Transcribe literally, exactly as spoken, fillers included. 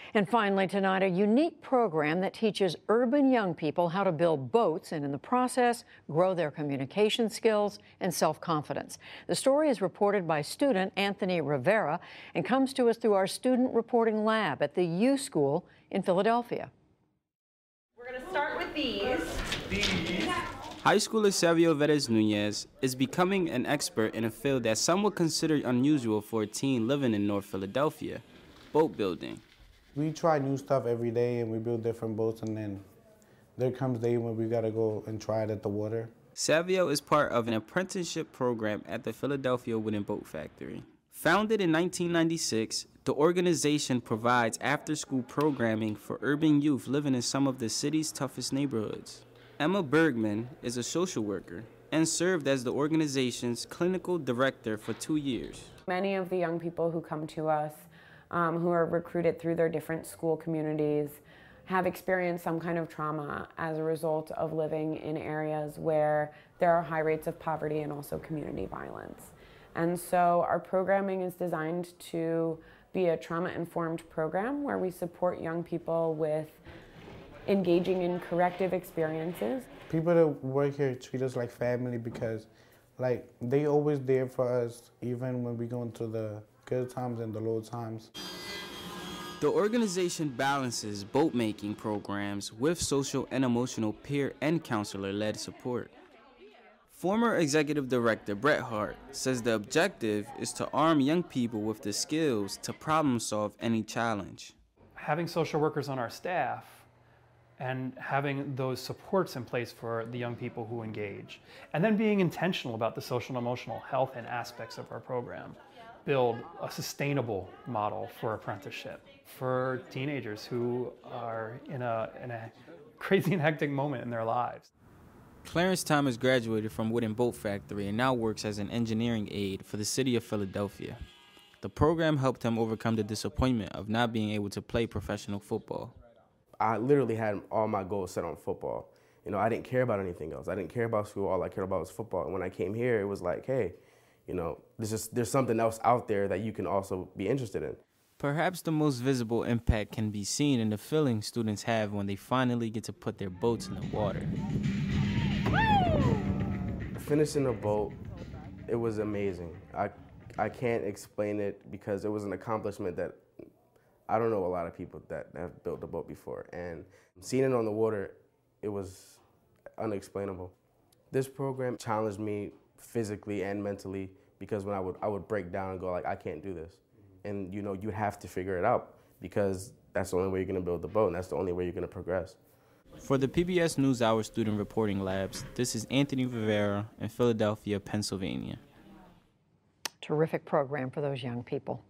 And finally tonight, a unique program that teaches urban young people how to build boats and in the process grow their communication skills and self-confidence. The story is reported by student Anthony Rivera and comes to us through our student reporting lab at the U School in Philadelphia. We're going to start with these. These. High schooler Savio Verez Nunez is becoming an expert in a field that some would consider unusual for a teen living in North Philadelphia: boat building. We try new stuff every day and we build different boats, and then there comes a day when we gotta go and try it at the water. Savio is part of an apprenticeship program at the Philadelphia Wooden Boat Factory. Founded in nineteen ninety-six, the organization provides after-school programming for urban youth living in some of the city's toughest neighborhoods. Emma Bergman is a social worker and served as the organization's clinical director for two years. Many of the young people who come to us, um, who are recruited through their different school communities, have experienced some kind of trauma as a result of living in areas where there are high rates of poverty and also community violence. And so our programming is designed to be a trauma-informed program where we support young people with engaging in corrective experiences. People that work here treat us like family because like they always there for us even when we go into the good times and the low times. The organization balances boat making programs with social and emotional peer and counselor-led support. Former executive director Brett Hart says the objective is to arm young people with the skills to problem solve any challenge. Having social workers on our staff and having those supports in place for the young people who engage, and then being intentional about the social and emotional health and aspects of our program, build a sustainable model for apprenticeship for teenagers who are in a, in a crazy and hectic moment in their lives. Clarence Thomas graduated from Wooden Boat Factory and now works as an engineering aide for the city of Philadelphia. The program helped him overcome the disappointment of not being able to play professional football. I literally had all my goals set on football. You know, I didn't care about anything else. I didn't care about school. All I cared about was football. And when I came here, it was like, hey, you know, there's just there's something else out there that you can also be interested in. Perhaps the most visible impact can be seen in the feeling students have when they finally get to put their boats in the water. Finishing a boat, it was amazing. I, I can't explain it because it was an accomplishment that I don't know a lot of people that have built a boat before. And seeing it on the water, it was unexplainable. This program challenged me physically and mentally because when I would, I would break down and go like, I can't do this. And you know, you have to figure it out because that's the only way you're gonna build the boat and that's the only way you're gonna progress. For the P B S NewsHour Student Reporting Labs, this is Anthony Rivera in Philadelphia, Pennsylvania. Terrific program for those young people.